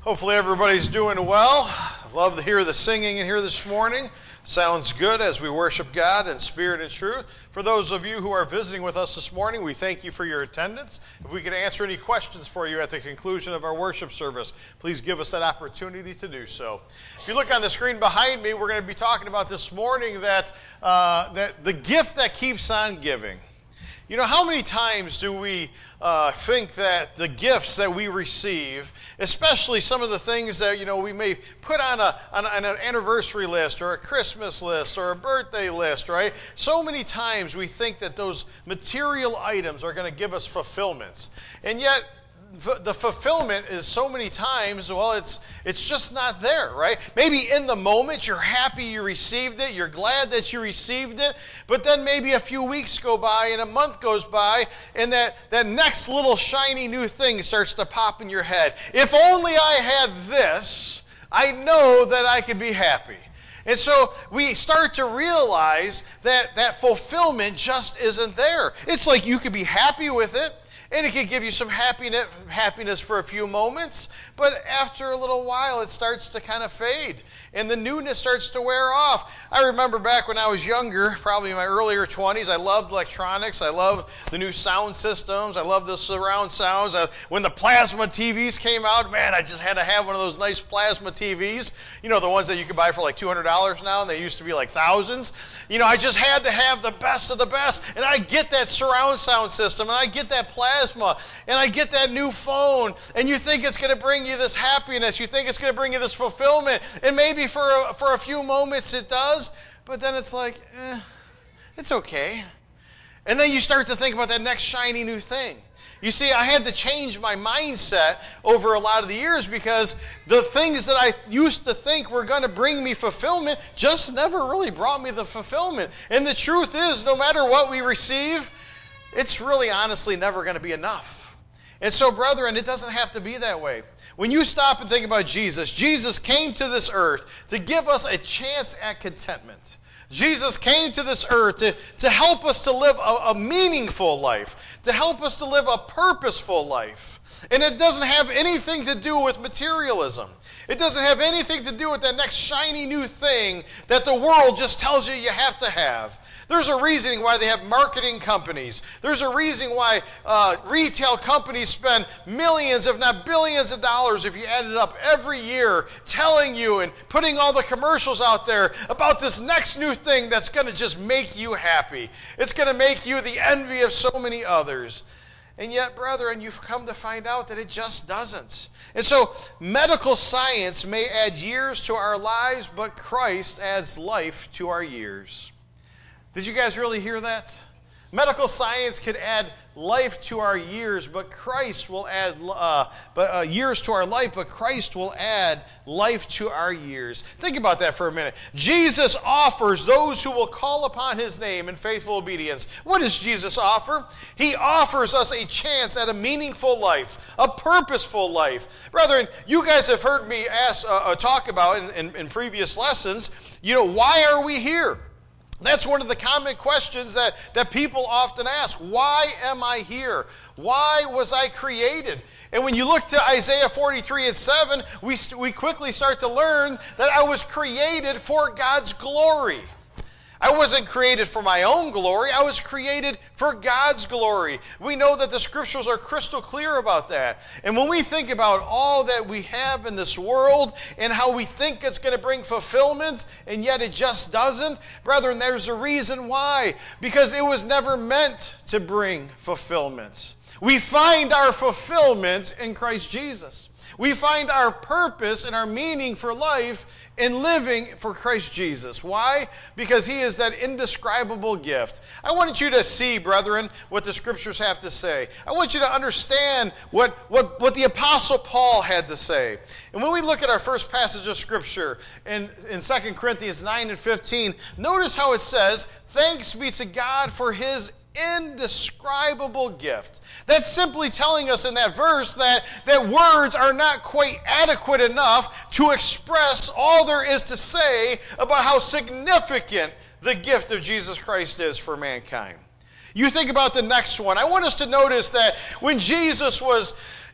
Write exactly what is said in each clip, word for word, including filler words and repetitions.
Hopefully everybody's doing well. Love to hear the singing in here this morning. Sounds good as we worship God in spirit and truth. For those of you who are visiting with us this morning, we thank you for your attendance. If we can answer any questions for you at the conclusion of our worship service, please give us that opportunity to do so. If you look on the screen behind me, we're going to be talking about this morning that, uh, that the gift that keeps on giving. You know, how many times do we uh, think that the gifts that we receive, especially some of the things that, you know, we may put on, a, on, on an anniversary list or a Christmas list or a birthday list, right? So many times we think that those material items are going to give us fulfillments. And yet, the fulfillment is so many times, well, it's it's just not there, right? Maybe in the moment you're happy you received it, you're glad that you received it, but then maybe a few weeks go by and a month goes by and that, that next little shiny new thing starts to pop in your head. If only I had this, I know that I could be happy. And so we start to realize that that fulfillment just isn't there. It's like you could be happy with it, and it can give you some happiness, happiness for a few moments, but after a little while it starts to kind of fade, and the newness starts to wear off. I remember back when I was younger, probably in my earlier twenties, I loved electronics. I loved the new sound systems. I loved the surround sounds. I, when the plasma T Vs came out, man, I just had to have one of those nice plasma T Vs. You know, the ones that you can buy for like two hundred dollars now, and they used to be like thousands. You know, I just had to have the best of the best, and I get that surround sound system, and I get that plasma, and I get that new phone, and you think it's going to bring you this happiness. You think it's going to bring you this fulfillment, and maybe for a, for a few moments it does, but then it's like, eh, it's okay. And then you start to think about that next shiny new thing. You see, I had to change my mindset over a lot of the years because the things that I used to think were going to bring me fulfillment just never really brought me the fulfillment. And the truth is, no matter what we receive, it's really honestly never going to be enough. And so, brethren, it doesn't have to be that way. When you stop and think about Jesus, Jesus came to this earth to give us a chance at contentment. Jesus came to this earth to, to help us to live a, a meaningful life, to help us to live a purposeful life. And it doesn't have anything to do with materialism. It doesn't have anything to do with that next shiny new thing that the world just tells you you have to have. There's a reason why they have marketing companies. There's a reason why uh, retail companies spend millions, if not billions of dollars, if you add it up every year, telling you and putting all the commercials out there about this next new thing that's going to just make you happy. It's going to make you the envy of so many others. And yet, brethren, you've come to find out that it just doesn't. And so, medical science may add years to our lives, but Christ adds life to our years. Did you guys really hear that? Medical science could add life to our years, but Christ will add uh, but, uh, years to our life, but Christ will add life to our years. Think about that for a minute. Jesus offers those who will call upon his name in faithful obedience. What does Jesus offer? He offers us a chance at a meaningful life, a purposeful life. Brethren, you guys have heard me ask, uh, talk about in, in, in previous lessons, you know, why are we here? That's one of the common questions that, that people often ask. Why am I here? Why was I created? And when you look to Isaiah forty-three and seven, we, we quickly start to learn that I was created for God's glory. I wasn't created for my own glory. I was created for God's glory. We know that the scriptures are crystal clear about that. And when we think about all that we have in this world and how we think it's going to bring fulfillment, and yet it just doesn't, brethren, there's a reason why. Because it was never meant to bring fulfillment. We find our fulfillment in Christ Jesus. We find our purpose and our meaning for life in living for Christ Jesus. Why? Because he is that indescribable gift. I want you to see, brethren, what the scriptures have to say. I want you to understand what, what, what the Apostle Paul had to say. And when we look at our first passage of scripture in, in Second Corinthians nine and fifteen, notice how it says, "Thanks be to God for his indescribable gift." That's simply telling us in that verse that, that words are not quite adequate enough to express all there is to say about how significant the gift of Jesus Christ is for mankind. You think about the next one. I want us to notice that when Jesus was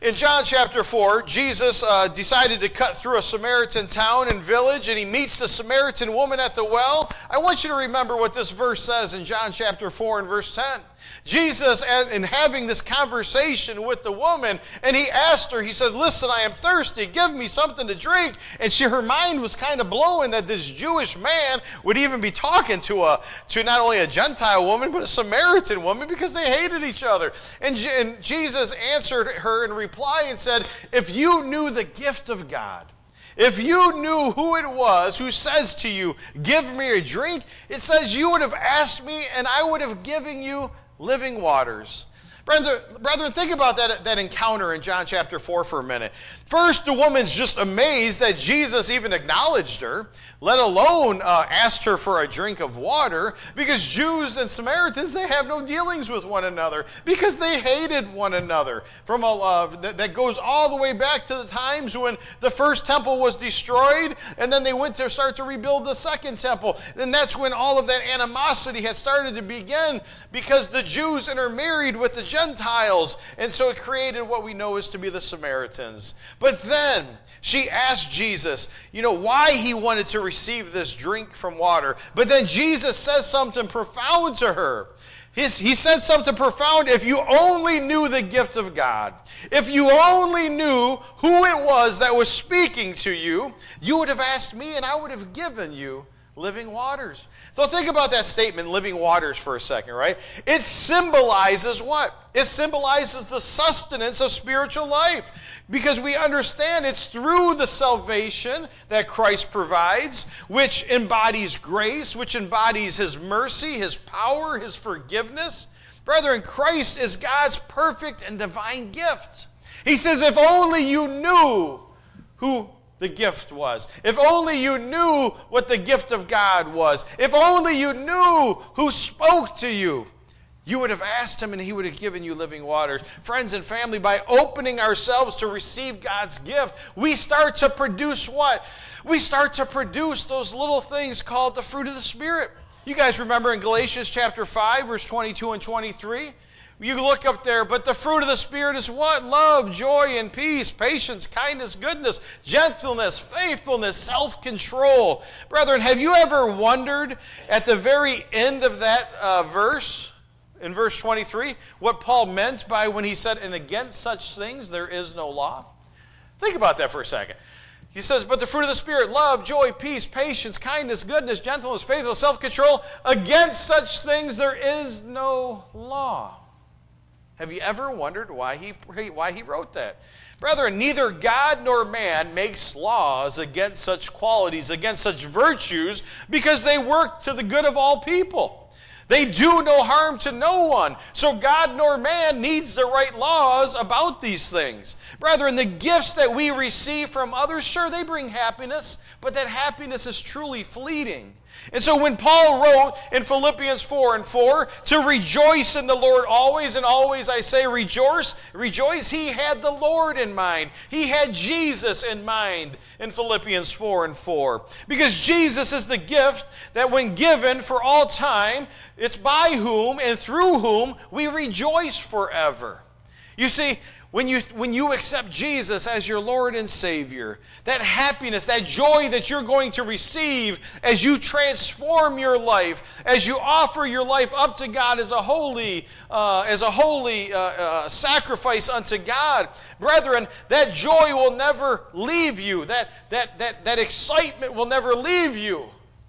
In John chapter four, Jesus uh, decided to cut through a Samaritan town and village, and he meets the Samaritan woman at the well. I want you to remember what this verse says in John chapter four and verse ten. Jesus, in having this conversation with the woman, and he asked her, he said, listen, I am thirsty, give me something to drink. And she, her mind was kind of blowing that this Jewish man would even be talking to a to not only a Gentile woman, but a Samaritan woman, because they hated each other. And, and Jesus answered her in reply and said, if you knew the gift of God, if you knew who it was who says to you, give me a drink, it says you would have asked me, and I would have given you living waters. Brethren, think about that, that encounter in John chapter four for a minute. First, the woman's just amazed that Jesus even acknowledged her, let alone uh, asked her for a drink of water, because Jews and Samaritans, they have no dealings with one another, because they hated one another. From a, uh, that, that goes all the way back to the times when the first temple was destroyed, and then they went to start to rebuild the second temple. And that's when all of that animosity had started to begin, because the Jews intermarried with the Gentiles, and so it created what we know as to be the Samaritans. But then she asked Jesus, you know, why he wanted to receive this drink from water. But then Jesus says something profound to her. His, he said something profound. If you only knew the gift of God, if you only knew who it was that was speaking to you, you would have asked me, and I would have given you living waters. So think about that statement, living waters, for a second, right? It symbolizes what? It symbolizes the sustenance of spiritual life, because we understand it's through the salvation that Christ provides, which embodies grace, which embodies his mercy, his power, his forgiveness. Brethren, Christ is God's perfect and divine gift. He says, if only you knew who the gift was. If only you knew what the gift of God was. If only you knew who spoke to you, you would have asked him and he would have given you living waters. Friends and family, by opening ourselves to receive God's gift, we start to produce what? We start to produce those little things called the fruit of the Spirit. You guys remember in Galatians chapter five, verse twenty-two and twenty-three? You look up there, but the fruit of the Spirit is what? Love, joy, and peace, patience, kindness, goodness, gentleness, faithfulness, self-control. Brethren, have you ever wondered at the very end of that uh, verse, in verse twenty-three, what Paul meant by when he said, and against such things there is no law? Think about that for a second. He says, but the fruit of the Spirit, love, joy, peace, patience, kindness, goodness, gentleness, faithfulness, self-control, against such things there is no law. Have you ever wondered why he, why he wrote that? Brethren, neither God nor man makes laws against such qualities, against such virtues, because they work to the good of all people. They do no harm to no one. So God nor man needs to write laws about these things. Brethren, the gifts that we receive from others, sure, they bring happiness, but that happiness is truly fleeting. And so when Paul wrote in Philippians four and four, to rejoice in the Lord always, and always I say rejoice, rejoice, he had the Lord in mind. He had Jesus in mind in Philippians four and four. Because Jesus is the gift that when given for all time, it's by whom and through whom we rejoice forever. You see, When you, when you accept Jesus as your Lord and Savior, that happiness, that joy that you're going to receive as you transform your life, as you offer your life up to God as a holy, uh, as a holy uh, uh, sacrifice unto God, brethren, that joy will never leave you. That, that, that, that excitement will never leave you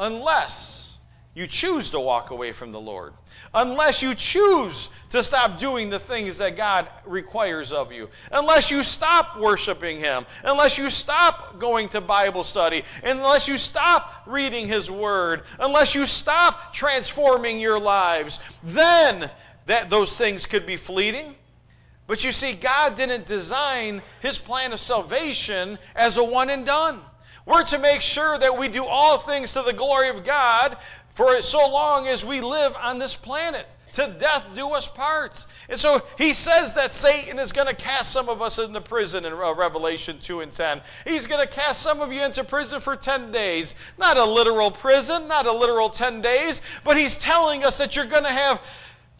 unless you choose to walk away from the Lord. Unless you choose to stop doing the things that God requires of you. Unless you stop worshiping Him. Unless you stop going to Bible study. Unless you stop reading His Word. Unless you stop transforming your lives. Then that those things could be fleeting. But you see, God didn't design His plan of salvation as a one and done. We're to make sure that we do all things to the glory of God for so long as we live on this planet. To death do us part. And so he says that Satan is going to cast some of us into prison in Revelation two and ten. He's going to cast some of you into prison for ten days. Not a literal prison, not a literal ten days, but he's telling us that you're going to have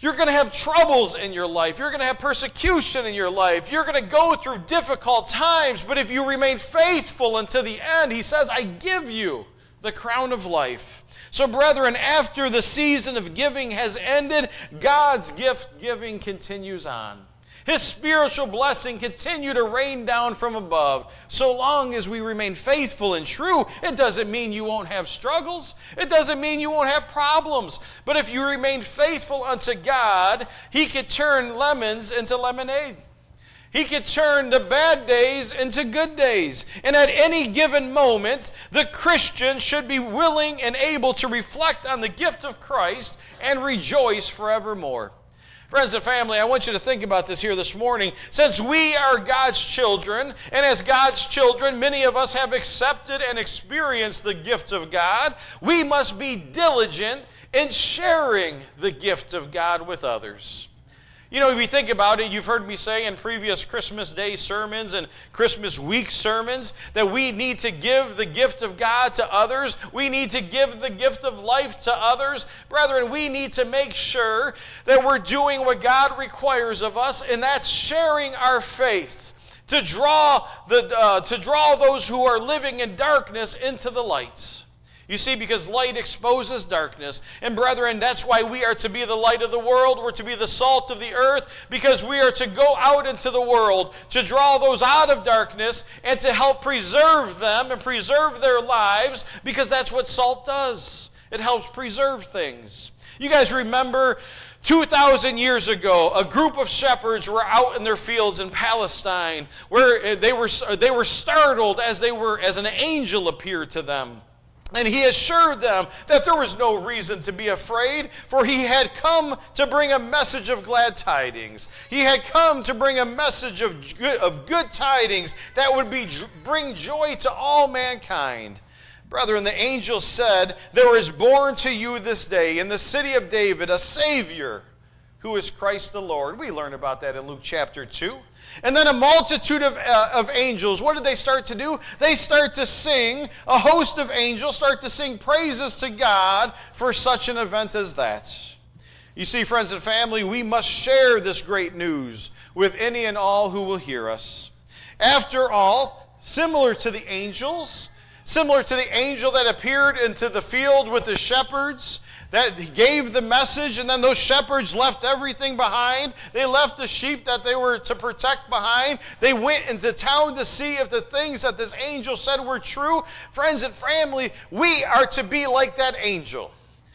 You're going to have troubles in your life. You're going to have persecution in your life. You're going to go through difficult times. But if you remain faithful until the end, he says, I give you the crown of life. So brethren, after the season of giving has ended, God's gift giving continues on. His spiritual blessing continue to rain down from above. So long as we remain faithful and true, it doesn't mean you won't have struggles. It doesn't mean you won't have problems. But if you remain faithful unto God, He could turn lemons into lemonade. He could turn the bad days into good days. And at any given moment, the Christian should be willing and able to reflect on the gift of Christ and rejoice forevermore. Friends and family, I want you to think about this here this morning. Since we are God's children, and as God's children, many of us have accepted and experienced the gift of God, we must be diligent in sharing the gift of God with others. You know, if you think about it, you've heard me say in previous Christmas Day sermons and Christmas week sermons that we need to give the gift of God to others. We need to give the gift of life to others. Brethren, we need to make sure that we're doing what God requires of us, and that's sharing our faith to draw, the, uh, to draw those who are living in darkness into the light. You see, because light exposes darkness. And brethren, that's why we are to be the light of the world. We're to be the salt of the earth, because we are to go out into the world to draw those out of darkness and to help preserve them and preserve their lives, because that's what salt does. It helps preserve things. You guys remember two thousand years ago, a group of shepherds were out in their fields in Palestine, where they were, they were startled as, they were, as an angel appeared to them. And he assured them that there was no reason to be afraid, for he had come to bring a message of glad tidings. He had come to bring a message of good, of good tidings that would be bring joy to all mankind. Brethren, the angel said, there is born to you this day in the city of David a Savior, who is Christ the Lord. We learn about that in Luke chapter two. And then a multitude of, uh, of angels, what did they start to do? They start to sing, a host of angels start to sing praises to God for such an event as that. You see, friends and family, we must share this great news with any and all who will hear us. After all, similar to the angels, similar to the angel that appeared into the field with the shepherds, that gave the message, and then those shepherds left everything behind. They left the sheep that they were to protect behind. They went into town to see if the things that this angel said were true. Friends and family, we are to be like that angel.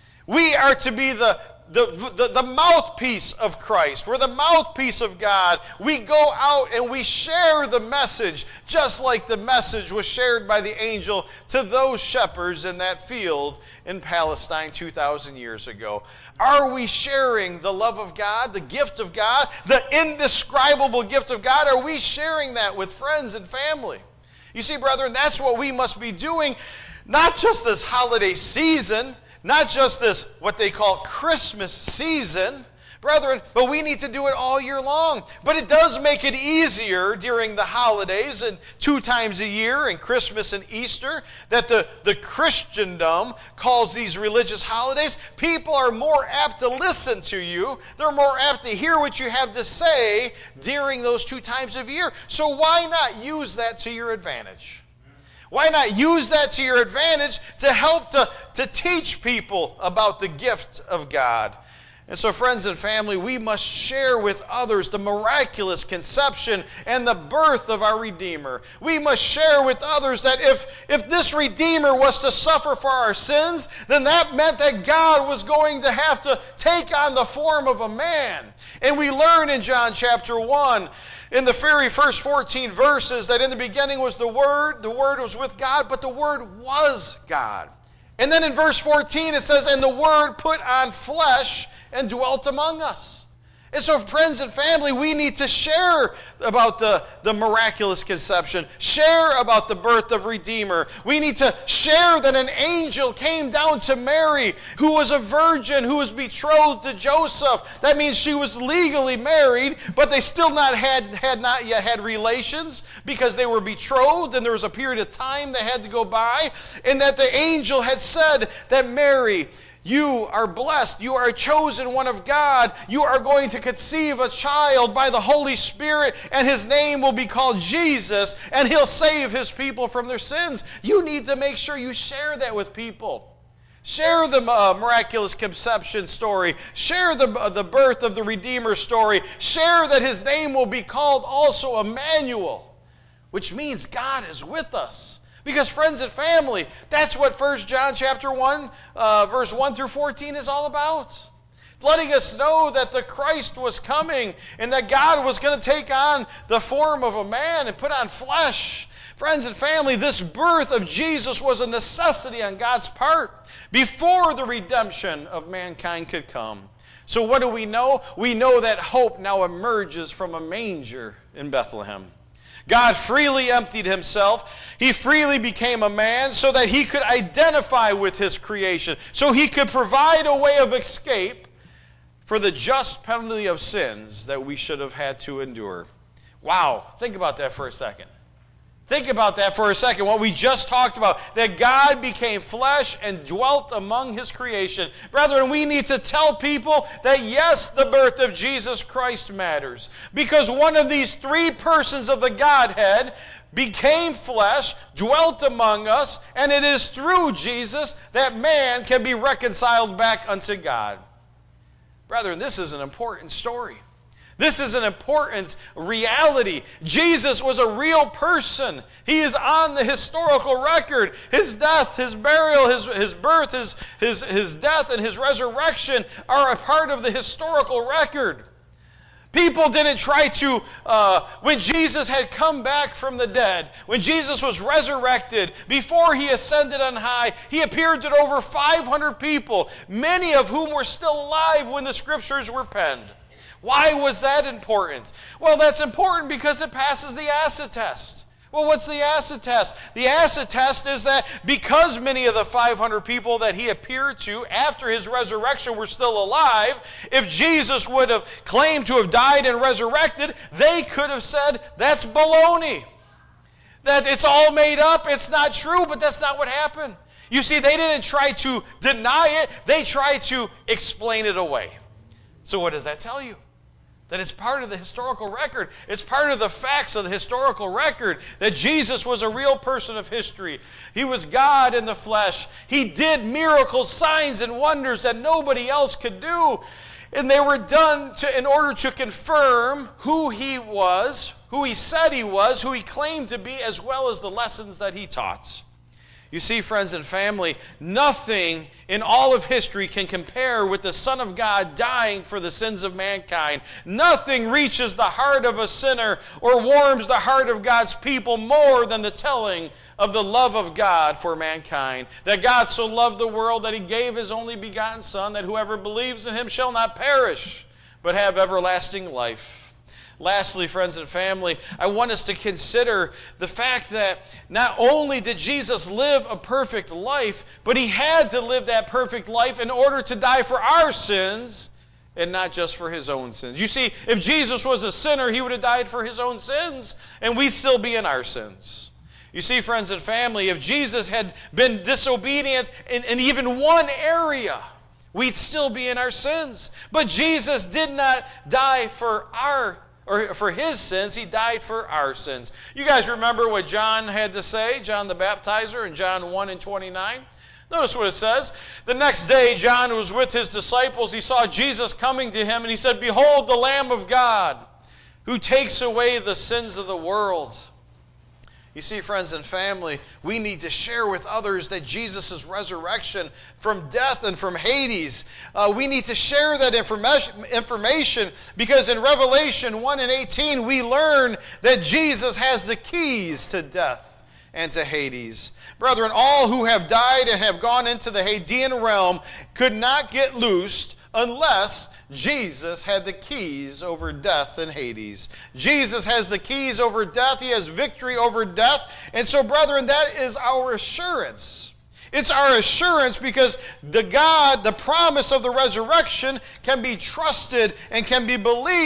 We are to be the The, the, the mouthpiece of Christ. We're the mouthpiece of God. We go out and we share the message, just like the message was shared by the angel to those shepherds in that field in Palestine two thousand years ago. Are we sharing the love of God, the gift of God, the indescribable gift of God? Are we sharing that with friends and family? You see, brethren, that's what we must be doing, not just this holiday season, not just this, what they call Christmas season, brethren, but we need to do it all year long. But it does make it easier during the holidays and two times a year, and Christmas and Easter, that the, the Christendom calls these religious holidays. People are more apt to listen to you. They're more apt to hear what you have to say during those two times of year. So why not use that to your advantage? Why not use that to your advantage to help to, to teach people about the gift of God? And so, friends and family, we must share with others the miraculous conception and the birth of our Redeemer. We must share with others that if, if this Redeemer was to suffer for our sins, then that meant that God was going to have to take on the form of a man. And we learn in John chapter one, in the very first fourteen verses, that in the beginning was the Word, the Word was with God, but the Word was God. And then in verse fourteen it says, and the Word put on flesh and dwelt among us. And so, friends and family, we need to share about the, the miraculous conception, share about the birth of Redeemer. We need to share that an angel came down to Mary, who was a virgin, who was betrothed to Joseph. That means she was legally married, but they still not had, had not yet had relations, because they were betrothed, and there was a period of time they had to go by, and that the angel had said that Mary, You are blessed. You are a chosen one of God. You are going to conceive a child by the Holy Spirit, and his name will be called Jesus, and he'll save his people from their sins. You need to make sure you share that with people. Share the uh, miraculous conception story. Share the, uh, the birth of the Redeemer story. Share that his name will be called also Emmanuel, which means God is with us. Because friends and family, that's what First John chapter one, uh, verse one through fourteen is all about. Letting us know that the Christ was coming and that God was going to take on the form of a man and put on flesh. Friends and family, this birth of Jesus was a necessity on God's part before the redemption of mankind could come. So what do we know? We know that hope now emerges from a manger in Bethlehem. God freely emptied himself. He freely became a man so that he could identify with his creation, so he could provide a way of escape for the just penalty of sins that we should have had to endure. Wow, think about that for a second. Think about that for a second, what we just talked about, that God became flesh and dwelt among his creation. Brethren, we need to tell people that yes, the birth of Jesus Christ matters, because one of these three persons of the Godhead became flesh, dwelt among us, and it is through Jesus that man can be reconciled back unto God. Brethren, this is an important story. This is an important reality. Jesus was a real person. He is on the historical record. His death, his burial, his, his birth, his, his, his death, and his resurrection are a part of the historical record. People didn't try to, uh, when Jesus had come back from the dead, when Jesus was resurrected, before he ascended on high, he appeared to over five hundred people, many of whom were still alive when the scriptures were penned. Why was that important? Well, that's important because it passes the acid test. Well, what's the acid test? The acid test is that because many of the five hundred people that he appeared to after his resurrection were still alive, if Jesus would have claimed to have died and resurrected, they could have said, that's baloney. That it's all made up, it's not true, but that's not what happened. You see, they didn't try to deny it, they tried to explain it away. So what does that tell you? That it's part of the historical record. It's part of the facts of the historical record that Jesus was a real person of history. He was God in the flesh. He did miracles, signs, and wonders that nobody else could do. And they were done to, in order to confirm who he was, who he said he was, who he claimed to be, as well as the lessons that he taught. You see, friends and family, nothing in all of history can compare with the Son of God dying for the sins of mankind. Nothing reaches the heart of a sinner or warms the heart of God's people more than the telling of the love of God for mankind. That God so loved the world that he gave his only begotten Son, that whoever believes in him shall not perish, but have everlasting life. Lastly, friends and family, I want us to consider the fact that not only did Jesus live a perfect life, but he had to live that perfect life in order to die for our sins and not just for his own sins. You see, if Jesus was a sinner, he would have died for his own sins, and we'd still be in our sins. You see, friends and family, if Jesus had been disobedient in, in even one area, we'd still be in our sins. But Jesus did not die for our or for his sins, he died for our sins. You guys remember what John had to say, John the Baptizer, in John one and twenty-nine? Notice what it says. The next day, John was with his disciples. He saw Jesus coming to him, and he said, "Behold, the Lamb of God, who takes away the sins of the world." You see, friends and family, we need to share with others that Jesus' resurrection from death and from Hades. Uh, we need to share that information, information because in Revelation one and eighteen, we learn that Jesus has the keys to death and to Hades. Brethren, all who have died and have gone into the Hadean realm could not get loosed unless Jesus had the keys over death and Hades. Jesus has the keys over death. He has victory over death. And so, brethren, that is our assurance. It's our assurance because the God, the promise of the resurrection can be trusted and can be believed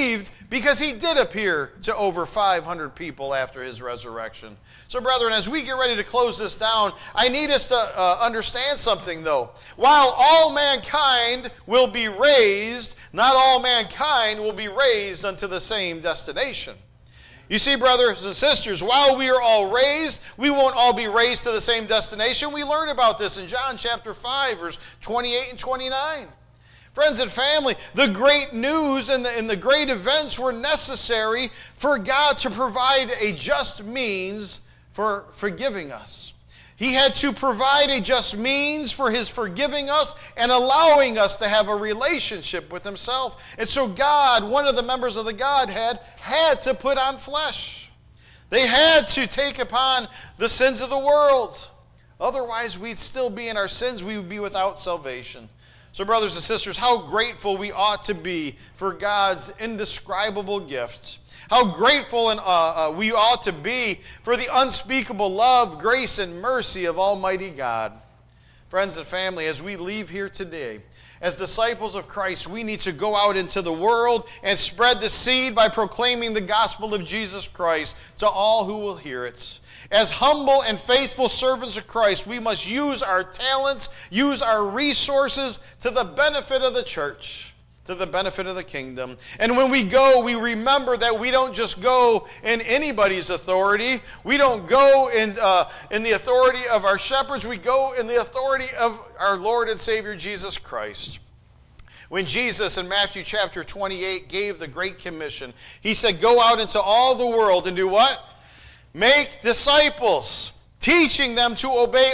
because he did appear to over five hundred people after his resurrection. So, brethren, as we get ready to close this down, I need us to uh, understand something, though. While all mankind will be raised, not all mankind will be raised unto the same destination. You see, brothers and sisters, while we are all raised, we won't all be raised to the same destination. We learn about this in John chapter five, verse twenty-eight and twenty-nine. Friends and family, the great news and the, and the great events were necessary for God to provide a just means for forgiving us. He had to provide a just means for his forgiving us and allowing us to have a relationship with himself. And so God, one of the members of the Godhead, had to put on flesh. They had to take upon the sins of the world. Otherwise, we'd still be in our sins. We would be without salvation. So, brothers and sisters, how grateful we ought to be for God's indescribable gift. How grateful and, uh, uh, we ought to be for the unspeakable love, grace, and mercy of Almighty God. Friends and family, as we leave here today, as disciples of Christ, we need to go out into the world and spread the seed by proclaiming the gospel of Jesus Christ to all who will hear it. As humble and faithful servants of Christ, we must use our talents, use our resources to the benefit of the church, to the benefit of the kingdom. And when we go, we remember that we don't just go in anybody's authority. We don't go in, uh, in the authority of our shepherds. We go in the authority of our Lord and Savior Jesus Christ. When Jesus in Matthew chapter twenty-eight gave the Great Commission, he said, go out into all the world and do what? Make disciples, teaching them to obey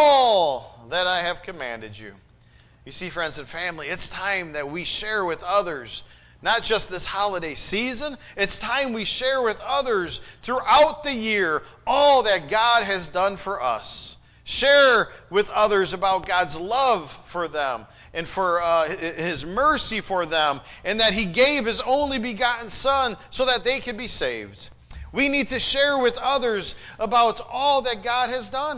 all that I have commanded you. You see, friends and family, it's time that we share with others, not just this holiday season, it's time we share with others throughout the year all that God has done for us. Share with others about God's love for them and for uh, his mercy for them, and that he gave his only begotten Son so that they could be saved. We need to share with others about all that God has done.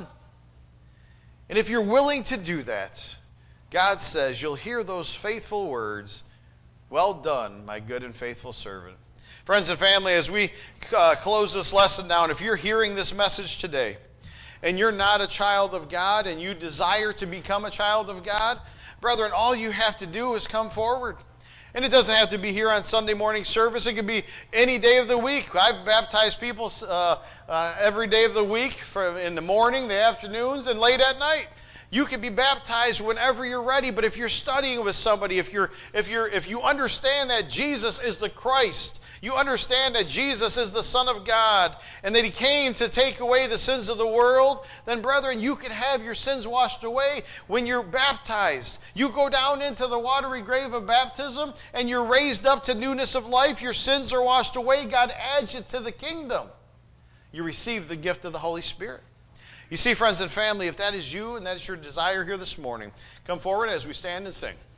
And if you're willing to do that, God says you'll hear those faithful words, well done, my good and faithful servant. Friends and family, as we uh, close this lesson down, if you're hearing this message today and you're not a child of God and you desire to become a child of God, brethren, all you have to do is come forward. And it doesn't have to be here on Sunday morning service. It could be any day of the week. I've baptized people uh, uh, every day of the week, from in the morning, the afternoons, and late at night. You can be baptized whenever you're ready, but if you're studying with somebody, if you're if you're if you understand that Jesus is the Christ, you understand that Jesus is the Son of God, and that he came to take away the sins of the world, then brethren, you can have your sins washed away when you're baptized. You go down into the watery grave of baptism, and you're raised up to newness of life. Your sins are washed away. God adds you to the kingdom. You receive the gift of the Holy Spirit. You see, friends and family, if that is you and that is your desire here this morning, come forward as we stand and sing.